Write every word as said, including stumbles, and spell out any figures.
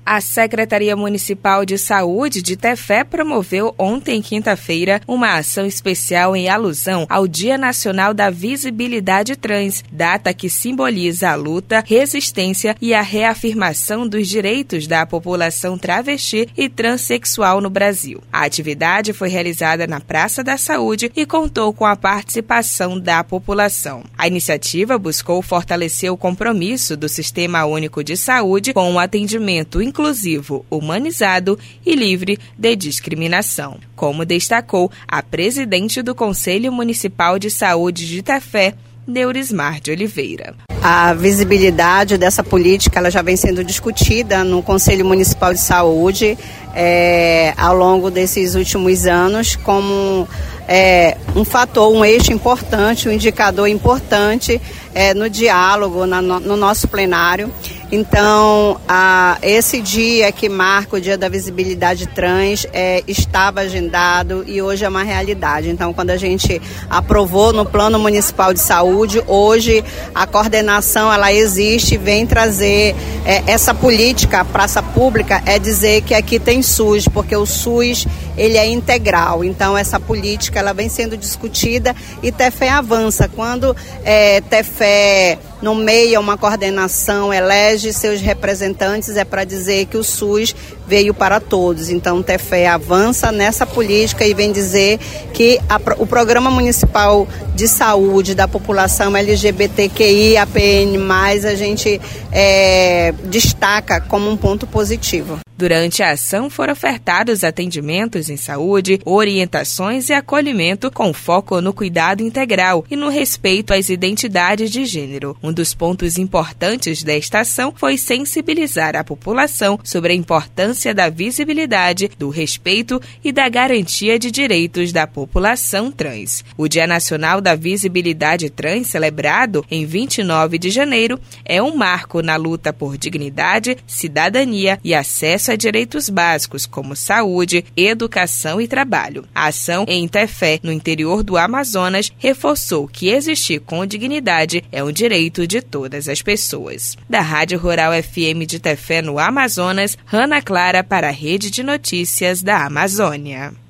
A Secretaria Municipal de Saúde de Tefé promoveu ontem, quinta-feira, uma ação especial em alusão ao Dia Nacional da Visibilidade Trans, data que simboliza a luta, resistência e a reafirmação dos direitos da população travesti e transexual no Brasil. A atividade foi realizada na Praça da Saúde e contou com a participação da população. A iniciativa buscou fortalecer o compromisso do Sistema Único de Saúde com o atendimento inclusivo, humanizado e livre de discriminação, como destacou a presidente do Conselho Municipal de Saúde de Tefé, Neurismar de Oliveira. A visibilidade dessa política ela já vem sendo discutida no Conselho Municipal de Saúde é, ao longo desses últimos anos como é, um fator, um eixo importante, um indicador importante é, no diálogo, na, no nosso plenário. Então, a, esse dia que marca o Dia da Visibilidade Trans é, estava agendado e hoje é uma realidade. Então, quando a gente aprovou no Plano Municipal de Saúde, hoje a coordenação ela existe, vem trazer é, essa política, a praça pública, é dizer que aqui tem SUS, porque o SUS ele é integral. Então, essa política ela vem sendo discutida e Tefé avança. Quando é, Tefé nomeia uma coordenação, elege seus representantes, é para dizer que o SUS veio para todos. Então, Tefé avança nessa política e vem dizer que a, o Programa Municipal de Saúde da população L G B T Q I A P N mais, a gente é, destaca como um ponto positivo. Durante a ação foram ofertados atendimentos em saúde, orientações e acolhimento com foco no cuidado integral e no respeito às identidades de gênero. Um dos pontos importantes desta ação foi sensibilizar a população sobre a importância da visibilidade, do respeito e da garantia de direitos da população trans. O Dia Nacional da Visibilidade Trans, celebrado em vinte e nove de janeiro, é um marco na luta por dignidade, cidadania e acesso a direitos básicos como saúde, educação e trabalho. A ação em Tefé, no interior do Amazonas, reforçou que existir com dignidade é um direito de todas as pessoas. Da Rádio Rural F M de Tefé, no Amazonas, Ana Clara para a Rede de Notícias da Amazônia.